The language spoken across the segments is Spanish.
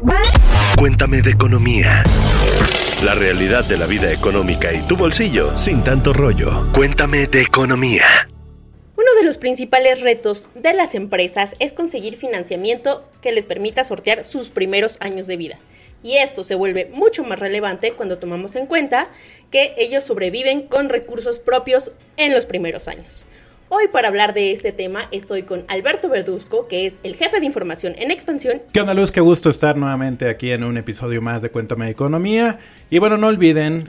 Cuéntame de economía. La realidad de la vida económica y tu bolsillo sin tanto rollo. Cuéntame de economía. Uno de los principales retos de las empresas es conseguir financiamiento que les permita sortear sus primeros años de vida. Y esto se vuelve mucho más relevante cuando tomamos en cuenta que ellos sobreviven con recursos propios en los primeros años. Hoy, para hablar de este tema, estoy con Alberto Verduzco, que es el jefe de información en Expansión. ¿Qué onda, Luz? Qué gusto estar nuevamente aquí en un episodio más de Cuéntame de Economía. Y bueno, no olviden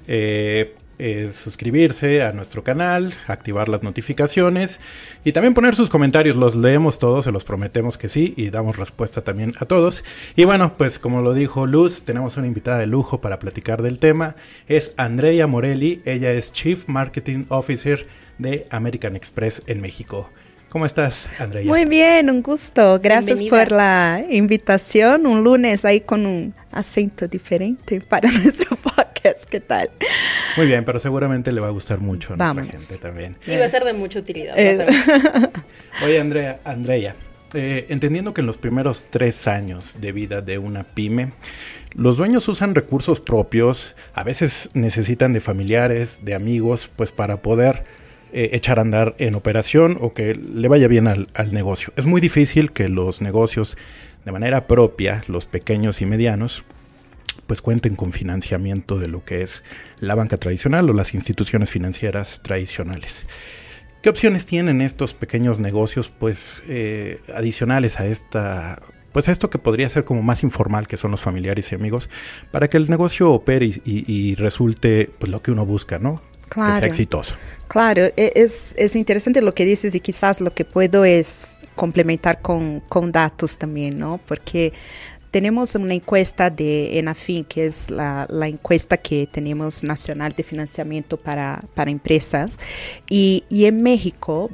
suscribirse a nuestro canal, activar las notificaciones y también poner sus comentarios. Los leemos todos, se los prometemos que sí, y damos respuesta también a todos. Y bueno, pues como lo dijo Luz, tenemos una invitada de lujo para platicar del tema. Es Andrea Morelli, ella es Chief Marketing Officer de American Express en México. ¿Cómo estás, Andrea? Muy bien, un gusto. Gracias Bienvenida. por la invitación. Un lunes ahí con un acento diferente para nuestro podcast. ¿Qué tal? Muy bien, pero seguramente le va a gustar mucho a nuestra Vamos. gente también. Y va a ser de mucha utilidad. vas a ver. Oye, Andrea, entendiendo que en los primeros 3 años de vida de una pyme, los dueños usan recursos propios, a veces necesitan de familiares, de amigos, pues para poder echar a andar en operación o que le vaya bien al negocio. Es muy difícil que los negocios de manera propia, los pequeños y medianos, pues cuenten con financiamiento de lo que es la banca tradicional o las instituciones financieras tradicionales. ¿Qué opciones tienen estos pequeños negocios, pues, adicionales a esto que podría ser como más informal, que son los familiares y amigos, para que el negocio opere y resulte, pues, lo que uno busca, ¿no? Claro. Que sea exitoso. Claro, es interesante lo que dices y quizás lo que puedo es complementar con datos también, ¿no? Porque tenemos una encuesta de ENAFIN, que es la encuesta que tenemos nacional de financiamiento para empresas. Y en México,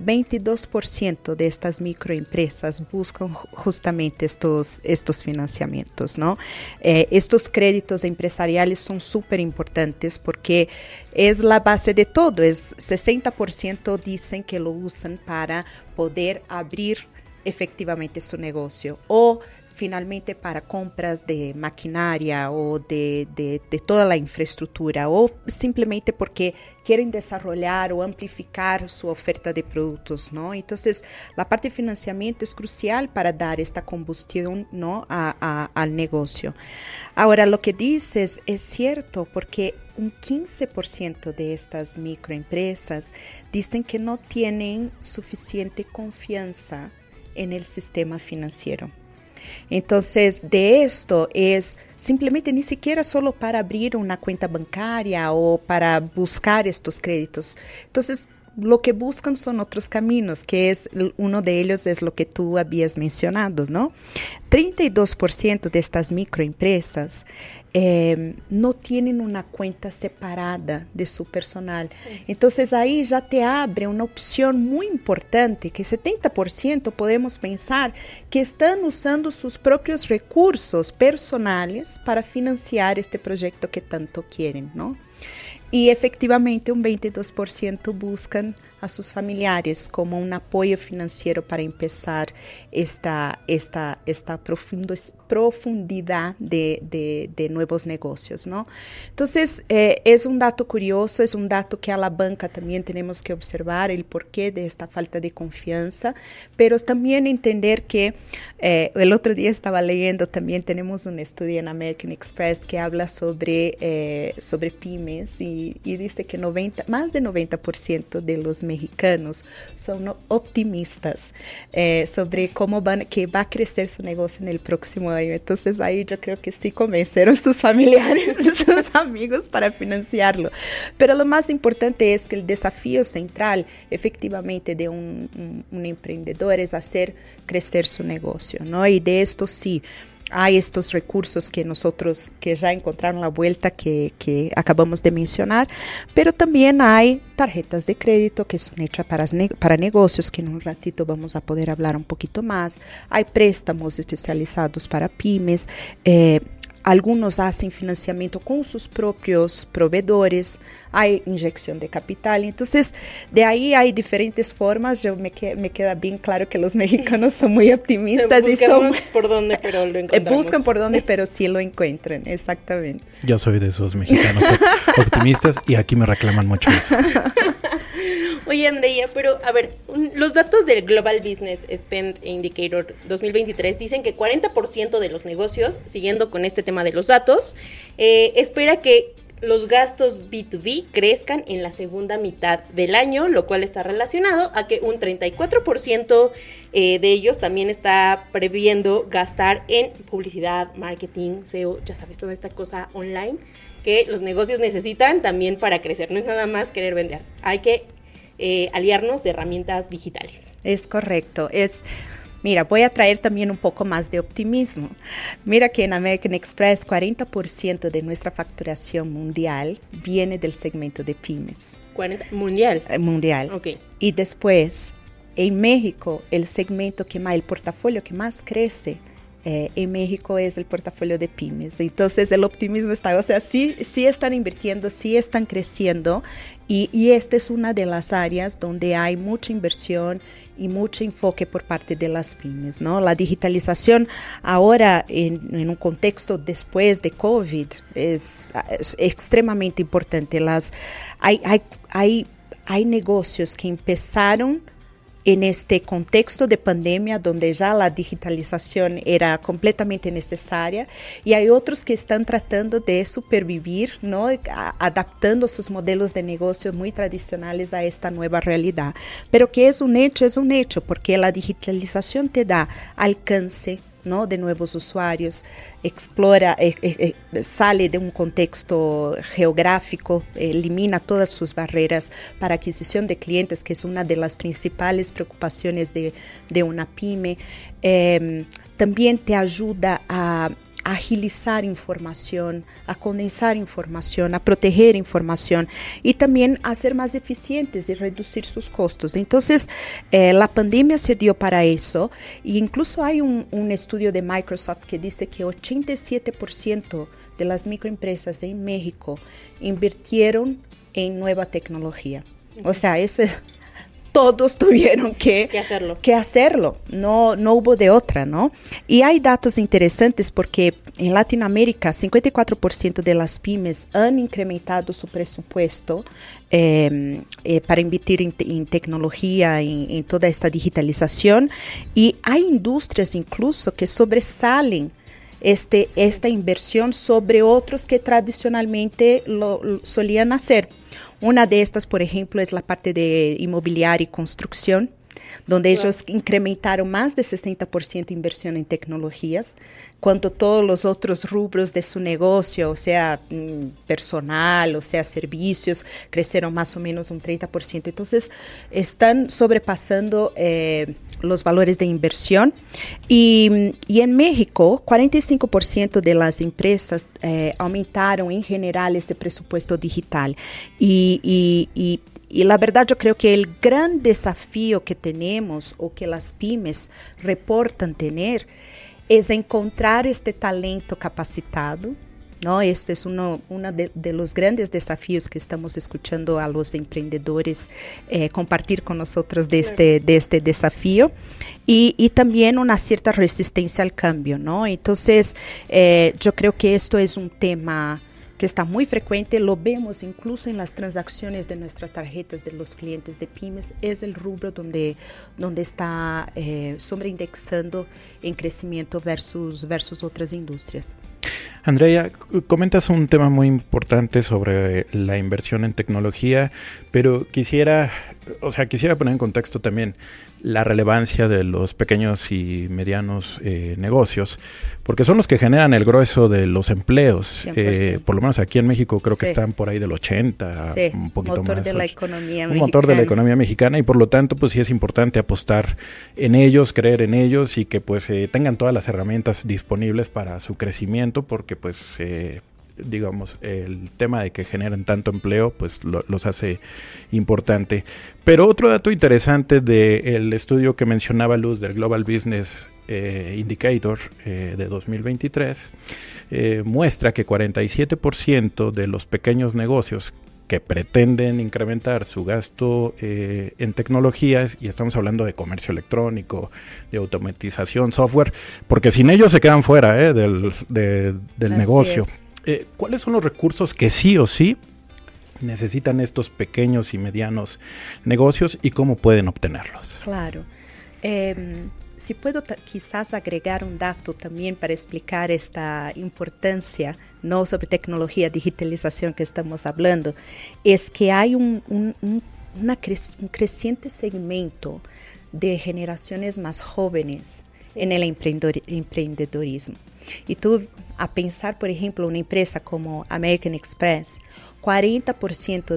22% de estas microempresas buscan justamente estos financiamientos, ¿no? Estos créditos empresariales son súper importantes porque es la base de todo. 60% dicen que lo usan para poder abrir efectivamente su negocio o finalmente para compras de maquinaria o de toda la infraestructura o simplemente porque quieren desarrollar o amplificar su oferta de productos, ¿no? Entonces, la parte de financiamiento es crucial para dar esta combustión, ¿no? al negocio. Ahora, lo que dices es cierto porque un 15% de estas microempresas dicen que no tienen suficiente confianza en el sistema financiero. Entonces, de esto es simplemente ni siquiera solo para abrir una cuenta bancaria o para buscar estos créditos. Entonces, lo que buscan son otros caminos, que es uno de ellos es lo que tú habías mencionado, ¿no? 32% de estas microempresas no tienen una cuenta separada de su personal. Entonces ahí ya te abre una opción muy importante, que 70% podemos pensar que están usando sus propios recursos personales para financiar este proyecto que tanto quieren, ¿no? Y efectivamente un 22% buscan a sus familiares como un apoyo financiero para empezar esta profundidad de nuevos negocios, ¿no? Entonces, es un dato curioso, es un dato que a la banca también tenemos que observar el porqué de esta falta de confianza, pero también entender que el otro día estaba leyendo, también tenemos un estudio en American Express que habla sobre pymes y dice que más de 90% de los mexicanos son optimistas sobre cómo va a crecer su negocio en el próximo año. Entonces ahí yo creo que sí convenceron sus familiares y sus amigos para financiarlo. Pero lo más importante es que el desafío central efectivamente de un emprendedor es hacer crecer su negocio, ¿no? Y de esto sí hay estos recursos que ya encontraron la vuelta que acabamos de mencionar, pero también hay tarjetas de crédito que son hechas para negocios, que en un ratito vamos a poder hablar un poquito más. Hay préstamos especializados para pymes, algunos hacen financiamiento con sus propios proveedores, hay inyección de capital. Entonces, de ahí hay diferentes formas. Me queda bien claro que los mexicanos son muy optimistas y son... por dónde, pero lo encontramos. Buscan por dónde, pero sí lo encuentran, exactamente. Yo soy de esos mexicanos optimistas y aquí me reclaman mucho eso. Oye, Andrea, pero a ver, los datos del Global Business Spend Indicator 2023 dicen que 40% de los negocios, siguiendo con este tema de los datos, espera que los gastos B2B crezcan en la segunda mitad del año, lo cual está relacionado a que un 34% de ellos también está previendo gastar en publicidad, marketing, SEO, ya sabes, toda esta cosa online que los negocios necesitan también para crecer. No es nada más querer vender, hay que aliarnos de herramientas digitales. Es correcto, mira, voy a traer también un poco más de optimismo. Mira que en American Express 40% de nuestra facturación mundial viene del segmento de pymes. ¿Mundial? Mundial. Ok. Y después, en México, el portafolio que más crece en México es el portafolio de pymes. Entonces el optimismo está, o sea, sí están invirtiendo, sí están creciendo y esta es una de las áreas donde hay mucha inversión y mucho enfoque por parte de las pymes, ¿no? La digitalización ahora en un contexto después de COVID es extremadamente importante. Hay negocios que empezaron en este contexto de pandemia, donde ya la digitalización era completamente necesaria, y hay otros que están tratando de supervivir, ¿no? Adaptando sus modelos de negocio muy tradicionales a esta nueva realidad. Pero que es un hecho, porque la digitalización te da alcance, ¿no? De nuevos usuarios, explora, sale de un contexto geográfico, elimina todas sus barreras para adquisición de clientes, que es una de las principales preocupaciones de una pyme. También te ayuda a agilizar información, a condensar información, a proteger información y también a ser más eficientes y reducir sus costos. Entonces, la pandemia se dio para eso, e incluso hay un estudio de Microsoft que dice que 87% de las microempresas en México invirtieron en nueva tecnología. O sea, eso es... Todos tuvieron que hacerlo. No hubo de otra, ¿no? Y hay datos interesantes porque en Latinoamérica 54% de las pymes han incrementado su presupuesto para invertir en tecnología, en toda esta digitalización, y hay industrias incluso que sobresalen esta inversión sobre otros que tradicionalmente lo solían hacer. Una de estas, por ejemplo, es la parte de inmobiliaria y construcción, donde ellos incrementaron más de 60% inversión en tecnologías, cuando todos los otros rubros de su negocio, o sea, personal, o sea, servicios, crecieron más o menos un 30%. Entonces, están sobrepasando los valores de inversión. Y en México, 45% de las empresas aumentaron en general ese presupuesto digital. Y la verdad, yo creo que el gran desafío que tenemos o que las pymes reportan tener es encontrar este talento capacitado, ¿no? Este es uno de los grandes desafíos que estamos escuchando a los emprendedores compartir con nosotros de este desafío, y también una cierta resistencia al cambio, ¿no? Entonces, yo creo que esto es un tema que está muy frecuente, lo vemos incluso en las transacciones de nuestras tarjetas de los clientes de pymes, es el rubro donde está sobreindexando en crecimiento versus otras industrias. Andrea, comentas un tema muy importante sobre la inversión en tecnología, pero quisiera poner en contexto también la relevancia de los pequeños y medianos negocios, porque son los que generan el grueso de los empleos. Por lo menos aquí en México creo que están por ahí del 80, un poquito motor más. De la economía un motor de la economía mexicana, y por lo tanto pues sí es importante apostar en ellos, creer en ellos, y que pues tengan todas las herramientas disponibles para su crecimiento, porque pues digamos, el tema de que generen tanto empleo, pues los hace importante. Pero otro dato interesante del estudio que mencionaba Luz del Global Business Indicator de 2023 muestra que 47% de los pequeños negocios que pretenden incrementar su gasto en tecnologías, y estamos hablando de comercio electrónico, de automatización, software, porque sin ellos se quedan fuera del negocio. ¿Cuáles son los recursos que sí o sí necesitan estos pequeños y medianos negocios y cómo pueden obtenerlos? Claro. Si puedo quizás agregar un dato también para explicar esta importancia, no sobre tecnología, digitalización que estamos hablando, es que hay un creciente segmento de generaciones más jóvenes en el emprendedorismo. Y tú, a pensar, por ejemplo, una empresa como American Express, 40%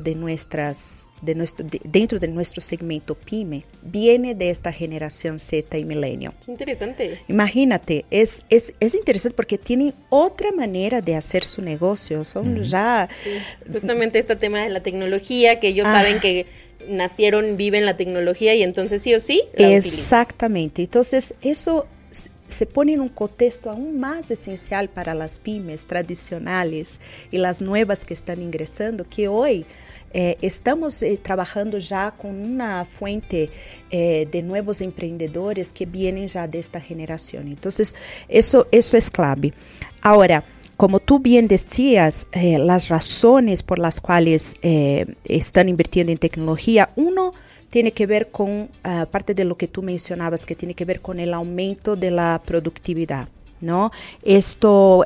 dentro de nuestro segmento PYME viene de esta generación Z y Millennial. Qué interesante. Imagínate, es interesante porque tienen otra manera de hacer su negocio. Son ya... Sí, justamente este tema de la tecnología, que ellos saben que nacieron, viven la tecnología y entonces sí o sí la Exactamente. Entonces eso se pone en un contexto aún más esencial para las pymes tradicionales y las nuevas que están ingresando, que hoy estamos trabajando ya con una fuente de nuevos emprendedores que vienen ya de esta generación. Entonces, eso es clave. Ahora, como tú bien decías, las razones por las cuales están invirtiendo en tecnología, uno tiene que ver con parte de lo que tú mencionabas, que tiene que ver con el aumento de la productividad, ¿no? Esto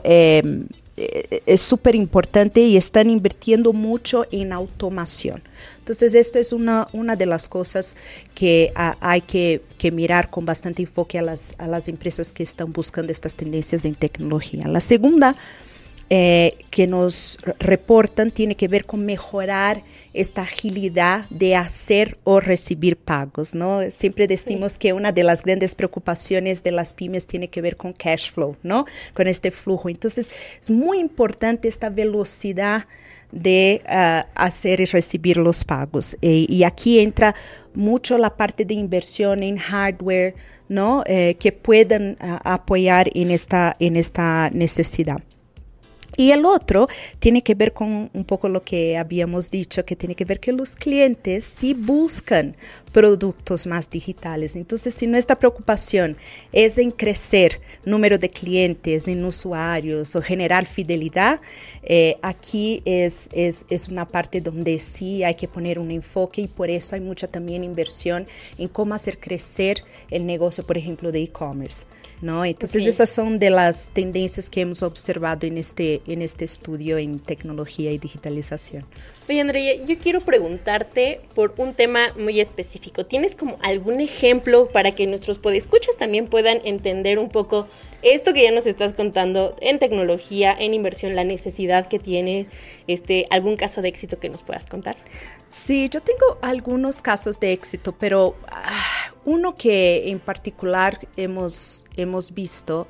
es súper importante y están invirtiendo mucho en automación. Entonces, esto es una de las cosas que hay que mirar con bastante enfoque a las empresas que están buscando estas tendencias en tecnología. La segunda que nos reportan tiene que ver con mejorar esta agilidad de hacer o recibir pagos, ¿no? Siempre decimos que una de las grandes preocupaciones de las pymes tiene que ver con cash flow, ¿no? Con este flujo. Entonces, es muy importante esta velocidad de hacer y recibir los pagos. Y aquí entra mucho la parte de inversión en hardware, ¿no? Que puedan apoyar en esta necesidad. Y el otro tiene que ver con un poco lo que habíamos dicho, que tiene que ver que los clientes sí buscan productos más digitales. Entonces, si nuestra preocupación es en crecer número de clientes, en usuarios o generar fidelidad, aquí es una parte donde sí hay que poner un enfoque y por eso hay mucha también inversión en cómo hacer crecer el negocio, por ejemplo, de e-commerce, ¿no? Entonces, esas son de las tendencias que hemos observado en este estudio en tecnología y digitalización. Oye, Andrea, yo quiero preguntarte por un tema muy específico. ¿Tienes como algún ejemplo para que nuestros podescuchas también puedan entender un poco esto que ya nos estás contando en tecnología, en inversión, la necesidad que tiene, algún caso de éxito que nos puedas contar? Sí, yo tengo algunos casos de éxito, pero uno que en particular hemos visto,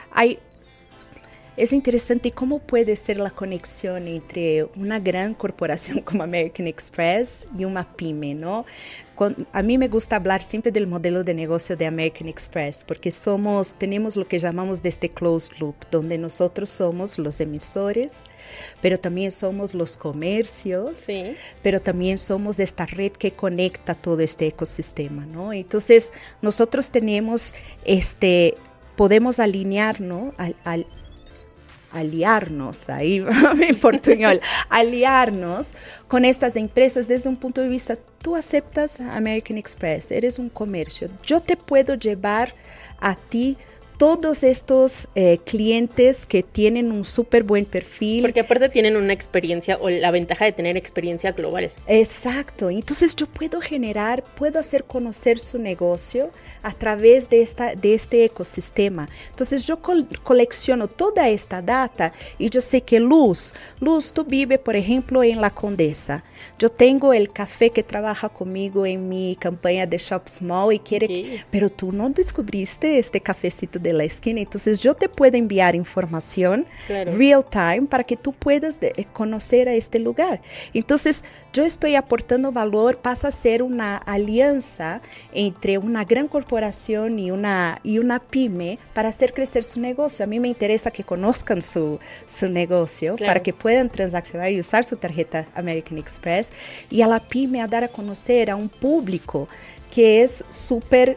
es interesante cómo puede ser la conexión entre una gran corporación como American Express y una pyme, ¿no? A mí me gusta hablar siempre del modelo de negocio de American Express, porque tenemos lo que llamamos de este closed loop, donde nosotros somos los emisores, pero también somos los comercios, sí, pero también somos esta red que conecta todo este ecosistema, ¿no? Entonces, nosotros tenemos podemos alinearnos, aliarnos, ahí en portuñol, aliarnos con estas empresas desde un punto de vista, tú aceptas American Express, eres un comercio, yo te puedo llevar a ti todos estos clientes que tienen un súper buen perfil. Porque aparte tienen una experiencia o la ventaja de tener experiencia global. Exacto. Entonces yo puedo hacer conocer su negocio a través de este ecosistema. Entonces yo colecciono toda esta data y yo sé que Luz, tú vives, por ejemplo, en La Condesa. Yo tengo el café que trabaja conmigo en mi campaña de Shop Small y quiere, pero tú no descubriste este cafecito de la esquina, entonces yo te puedo enviar información real time para que tú puedas conocer a este lugar. Entonces yo estoy aportando valor, pasa a ser una alianza entre una gran corporación y una pyme para hacer crecer su negocio. A mí me interesa que conozcan su negocio, claro, para que puedan transaccionar y usar su tarjeta American Express, y a la pyme a dar a conocer a un público que es súper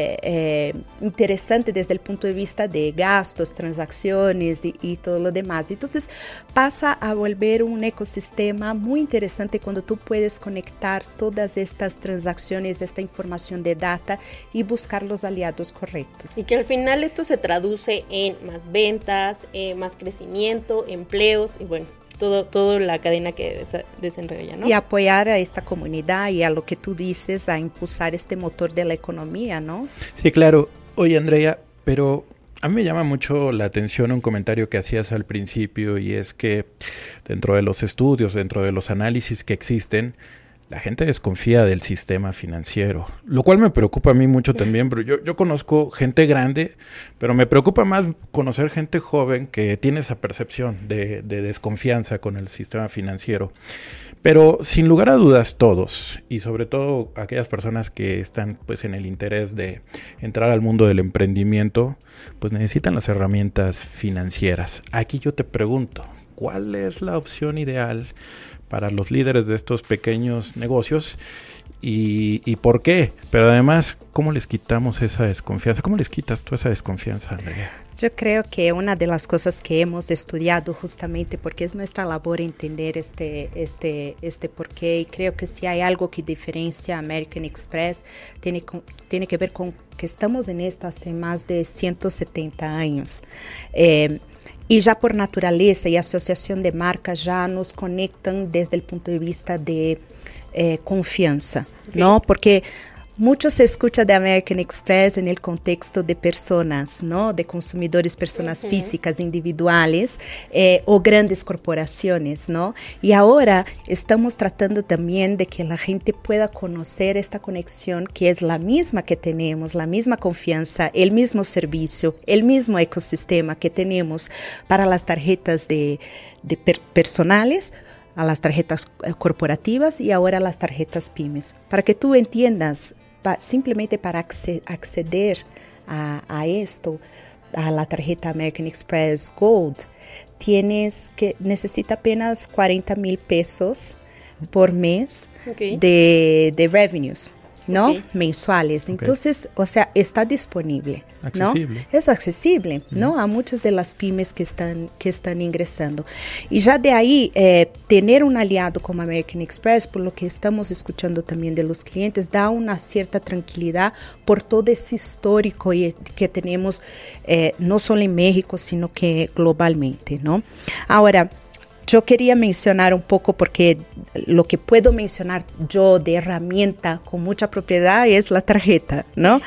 interesante desde el punto de vista de gastos, transacciones y todo lo demás. Entonces pasa a volver un ecosistema muy interesante cuando tú puedes conectar todas estas transacciones, esta información de data y buscar los aliados correctos. Y que al final esto se traduce en más ventas, más crecimiento, empleos y bueno, todo la cadena que desenraya, ¿no? Y apoyar a esta comunidad y a lo que tú dices, a impulsar este motor de la economía, ¿no? Sí, claro. Oye, Andrea, pero a mí me llama mucho la atención un comentario que hacías al principio, y es que dentro de los estudios, dentro de los análisis que existen, la gente desconfía del sistema financiero, lo cual me preocupa a mí mucho también, pero yo conozco gente grande, pero me preocupa más conocer gente joven que tiene esa percepción de desconfianza con el sistema financiero. Pero sin lugar a dudas todos, y sobre todo aquellas personas que están pues en el interés de entrar al mundo del emprendimiento, pues necesitan las herramientas financieras. Aquí yo te pregunto, ¿cuál es la opción ideal para los líderes de estos pequeños negocios y por qué? Pero además, ¿cómo les quitamos esa desconfianza? ¿Cómo les quitas tú esa desconfianza, Andrea? Yo creo que una de las cosas que hemos estudiado justamente porque es nuestra labor entender este porqué, y creo que si hay algo que diferencia American Express tiene que ver con que estamos en esto hace más de 170 años. Y ya por naturaleza y asociación de marcas ya nos conectan desde el punto de vista de confianza, okay, ¿no? Porque mucho se escucha de American Express en el contexto de personas, ¿no? De consumidores, personas físicas, individuales o grandes corporaciones, ¿no? Y ahora estamos tratando también de que la gente pueda conocer esta conexión que es la misma que tenemos, la misma confianza, el mismo servicio, el mismo ecosistema que tenemos para las tarjetas de personales, a las tarjetas corporativas y ahora a las tarjetas pymes. Para que tú entiendas, simplemente para acceder a esto, a la tarjeta American Express Gold, necesita apenas 40,000 pesos por mes, okay, de revenues, ¿no? Okay. Mensuales. Entonces, okay, o sea, está disponible, accesible, ¿no? Es accesible, ¿no? A muchas de las pymes que están ingresando. Y ya de ahí, tener un aliado como American Express, por lo que estamos escuchando también de los clientes, da una cierta tranquilidad por todo ese histórico que tenemos, no solo en México, sino que globalmente, ¿no? Ahora, yo quería mencionar un poco, porque lo que puedo mencionar yo de herramienta con mucha propiedad es la tarjeta, ¿no?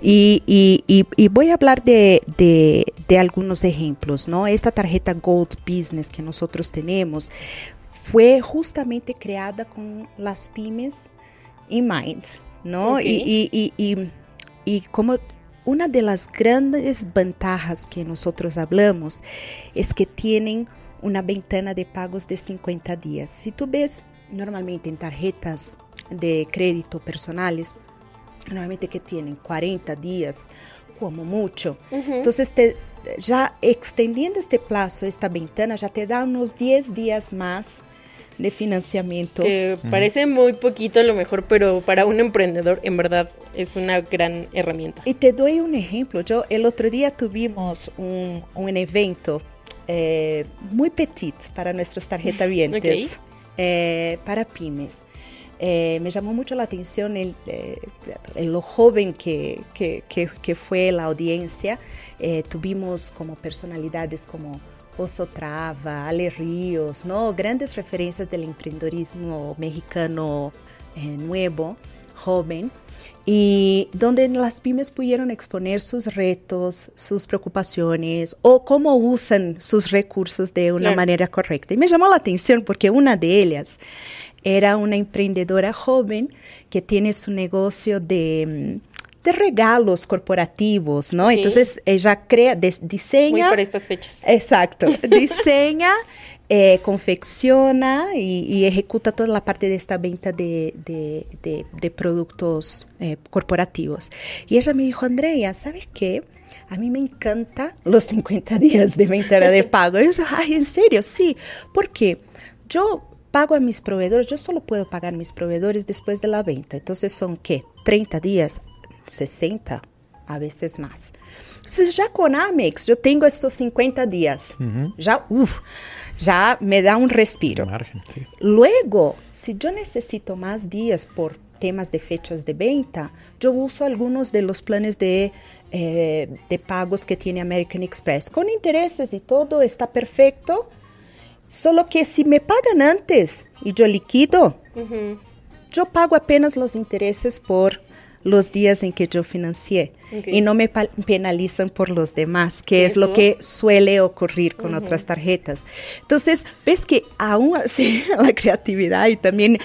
Y voy a hablar de algunos ejemplos, ¿no? Esta tarjeta Gold Business que nosotros tenemos fue justamente creada con las pymes in mind, ¿no? Okay. Y como una de las grandes ventajas que nosotros hablamos es que tienen una ventana de pagos de 50 días. Si tú ves normalmente en tarjetas de crédito personales, normalmente que tienen 40 días como mucho. Entonces, ya extendiendo este plazo, esta ventana, ya te da unos 10 días más de financiamiento. Que parece muy poquito a lo mejor, pero para un emprendedor en verdad es una gran herramienta. Y te doy un ejemplo. El otro día tuvimos un evento muy petit para nuestros tarjetavientes, okay, para pymes. Me llamó mucho la atención lo joven que fue la audiencia. Tuvimos como personalidades como Oso Trava, Ale Ríos, ¿no? Grandes referencias del emprendedorismo mexicano nuevo, joven. Y donde las pymes pudieron exponer sus retos, sus preocupaciones o cómo usan sus recursos de una manera correcta. Y me llamó la atención porque una de ellas era una emprendedora joven que tiene su negocio de regalos corporativos, ¿no? Sí. Entonces ella diseña... Muy para estas fechas. Exacto. Diseña confecciona y ejecuta toda la parte de esta venta de productos corporativos. Y ella me dijo, Andrea, ¿sabes qué? A mí me encanta los 50 días de venta de pago. Y yo dije, ay, ¿en serio? Sí, porque yo pago a mis proveedores, yo solo puedo pagar a mis proveedores después de la venta. Entonces son, ¿qué? 30 días, 60, a veces más. Entonces ya con Amex yo tengo estos 50 días. Ya me da un respiro. Margen, sí. Luego, si yo necesito más días por temas de fechas de venta, yo uso algunos de los planes de pagos que tiene American Express. Con intereses y todo está perfecto. Solo que si me pagan antes y yo liquido, yo pago apenas los intereses por los días en que yo financié. Y no me penalizan por los demás, que es lo que suele ocurrir con otras tarjetas. Entonces, ves que aún así la creatividad y también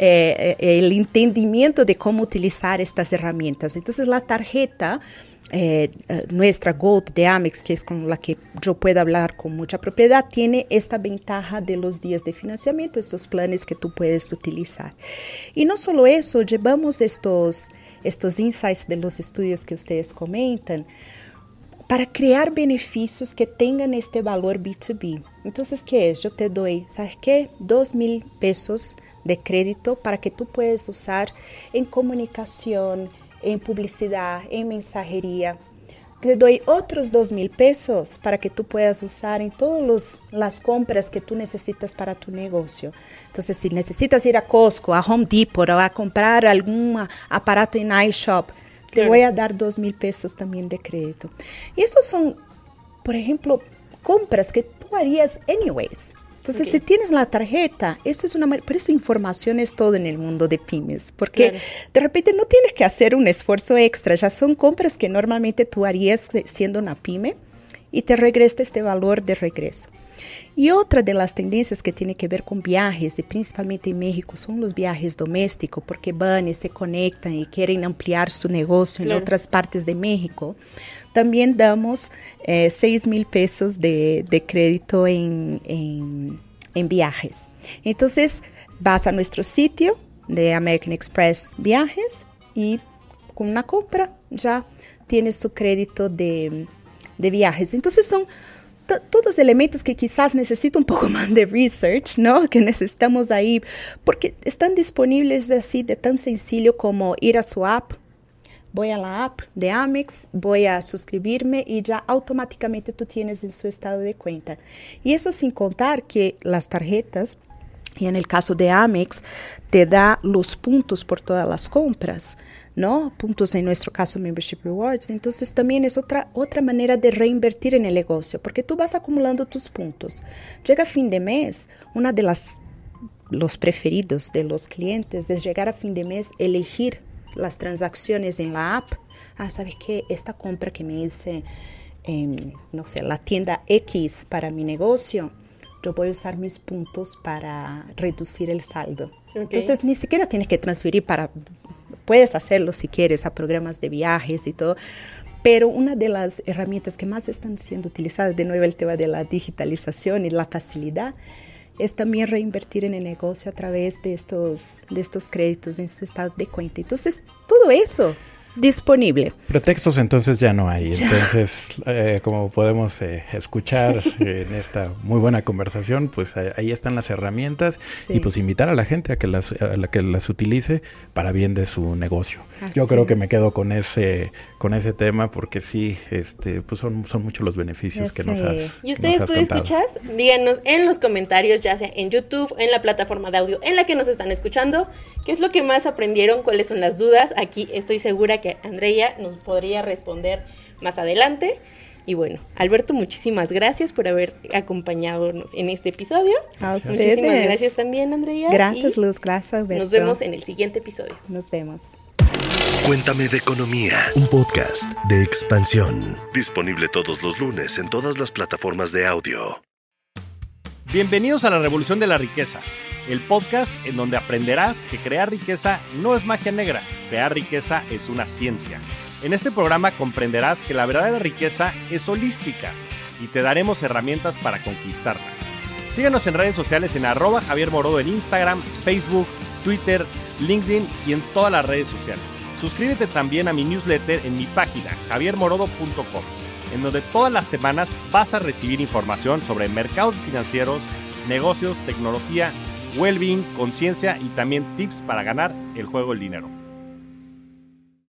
el entendimiento de cómo utilizar estas herramientas. Entonces, la tarjeta, nuestra Gold de Amex, que es con la que yo puedo hablar con mucha propiedad, tiene esta ventaja de los días de financiamiento, estos planes que tú puedes utilizar. Y no solo eso, llevamos estos insights de los estudios que ustedes comentan para crear beneficios que tengan este valor B2B. Entonces, ¿qué es? Yo te doy, ¿sabes qué? 2,000 pesos de crédito para que tú puedas usar en comunicación, en publicidad, en mensajería. Te doy otros 2,000 pesos para que tú puedas usar en todas las compras que tú necesitas para tu negocio. Entonces, si necesitas ir a Costco, a Home Depot o a comprar algún aparato en iShop, te voy a dar 2,000 pesos también de crédito. Y esos son, por ejemplo, compras que tú harías anyways. Entonces, si tienes la tarjeta, eso es pero esa información es todo en el mundo de pymes, porque de repente no tienes que hacer un esfuerzo extra, ya son compras que normalmente tú harías siendo una pyme y te regresa este valor de regreso. Y otra de las tendencias que tiene que ver con viajes, y principalmente en México, son los viajes domésticos, porque van y se conectan y quieren ampliar su negocio en otras partes de México. También damos 6,000 pesos de crédito en viajes. Entonces, vas a nuestro sitio de American Express Viajes y con una compra ya tienes tu crédito de viajes. Entonces, son todos elementos que quizás necesitan un poco más de research, ¿no? Que necesitamos ahí, porque están disponibles así de tan sencillo como ir a su app. Voy a la app de Amex, voy a suscribirme y ya automáticamente tú tienes en su estado de cuenta. Y eso sin contar que las tarjetas, y en el caso de Amex, te da los puntos por todas las compras, ¿no? Puntos en nuestro caso Membership Rewards. Entonces también es otra manera de reinvertir en el negocio, porque tú vas acumulando tus puntos. Llega fin de mes, una de los preferidos de los clientes es llegar a fin de mes, elegir las transacciones en la app. ¿Sabes qué? Esta compra que me hice en, no sé, la tienda X para mi negocio, yo voy a usar mis puntos para reducir el saldo. Entonces, ni siquiera tienes que transferir puedes hacerlo si quieres a programas de viajes y todo, pero una de las herramientas que más están siendo utilizadas, de nuevo el tema de la digitalización y la facilidad, es también reinvertir en el negocio a través de estos créditos en su estado de cuenta. Entonces, todo eso disponible. Pretextos entonces ya no hay. Entonces, como podemos escuchar en esta muy buena conversación, pues ahí están las herramientas y pues invitar a la gente a que las utilice para bien de su negocio. Yo creo que me quedo con ese tema porque sí, pues son muchos los beneficios que nos has Y ustedes, ¿tú escuchas? Díganos en los comentarios, ya sea en YouTube, en la plataforma de audio en la que nos están escuchando, qué es lo que más aprendieron, cuáles son las dudas. Aquí estoy segura que Andrea nos podría responder más adelante. Y bueno, Alberto, muchísimas gracias por haber acompañado en este episodio. A ustedes. Muchísimas gracias también, Andrea. Gracias, Luz. Gracias, Alberto. Nos vemos en el siguiente episodio. Nos vemos. Cuéntame de Economía, un podcast de Expansión. Disponible todos los lunes en todas las plataformas de audio. Bienvenidos a La Revolución de la Riqueza, el podcast en donde aprenderás que crear riqueza no es magia negra, crear riqueza es una ciencia. En este programa comprenderás que la verdadera riqueza es holística y te daremos herramientas para conquistarla. Síguenos en redes sociales en @JavierMorodo en Instagram, Facebook, Twitter, LinkedIn y en todas las redes sociales. Suscríbete también a mi newsletter en mi página, javiermorodo.com, en donde todas las semanas vas a recibir información sobre mercados financieros, negocios, tecnología, well-being, conciencia y también tips para ganar el juego del dinero.